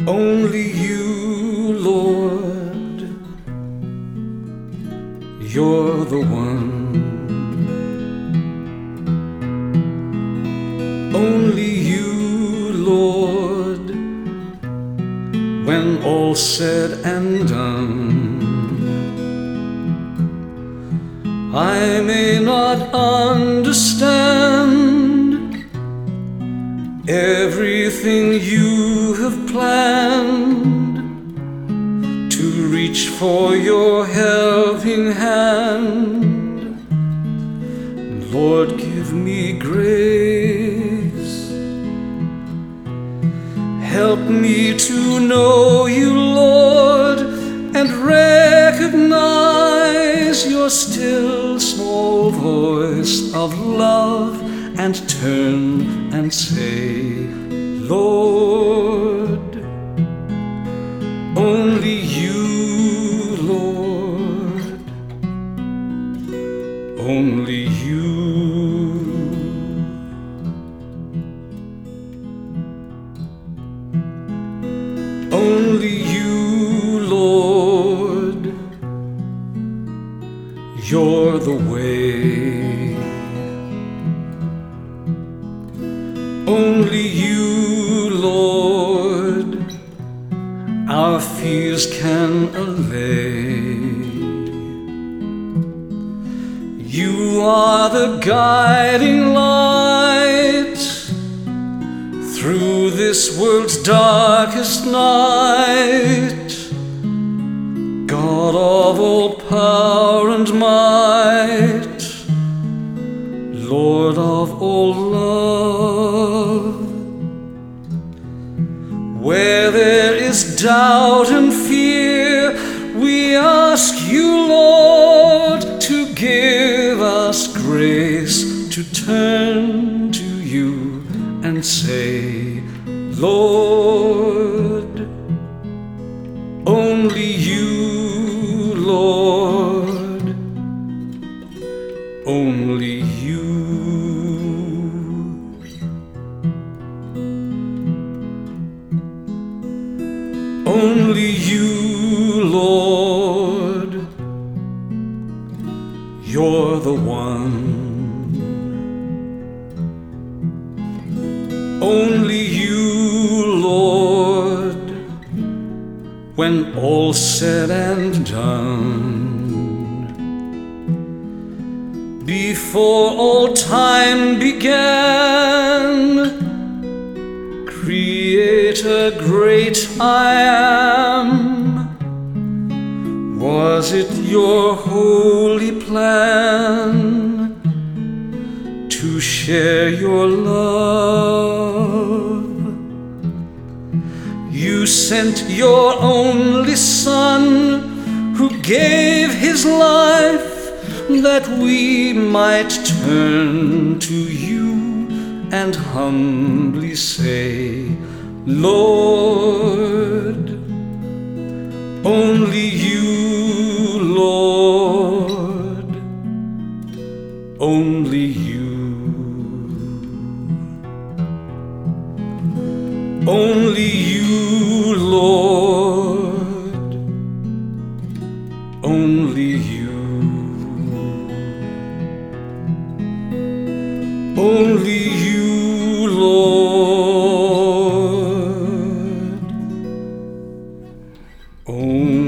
Only you, Lord, you're the one. Only you, Lord, when all's said and done. I may not understand everything you have planned to reach for your helping hand. Lord, give me grace. Help me to know you, Lord, and recognize your still small voice of love, and turn and say, Lord, only you, Lord, only you. Only you, Lord, you're the way. Only you, Lord, our fears can allay. You are the guiding light through this world's darkest night, God of all power and might, Lord of all love. Where there is doubt and fear, we ask you, Lord, to give us grace to turn to you and say, Lord, only you, Lord, only you. Only you, Lord, you're the one. Only you, Lord, when all's said and done. Before all time began, Creator great I am, was it your holy plan to share your love? You sent your only Son, who gave his life that we might turn to you and humbly say, Lord, only you, Lord, only you. Only you, Lord, only you. Only you, Lord, only